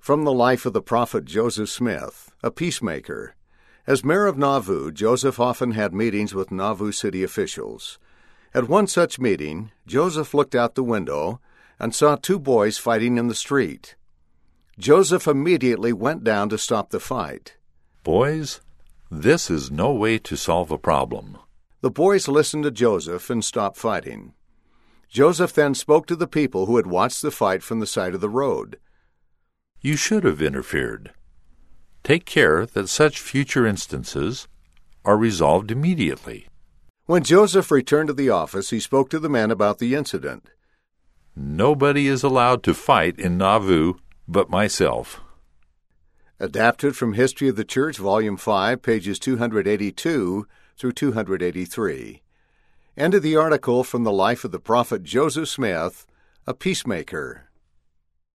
From the life of the prophet Joseph Smith, a peacemaker. As mayor of Nauvoo, Joseph often had meetings with Nauvoo city officials. At one such meeting, Joseph looked out the window and saw two boys fighting in the street. Joseph immediately went down to stop the fight. "Boys, this is no way to solve a problem." The boys listened to Joseph and stopped fighting. Joseph then spoke to the people who had watched the fight from the side of the road. "You should have interfered. Take care that such future instances are resolved immediately." When Joseph returned to the office, he spoke to the men about the incident. "Nobody is allowed to fight in Nauvoo but myself." Adapted from History of the Church, Volume 5, pages 282 through 283. End of the article from the life of the prophet Joseph Smith, a peacemaker.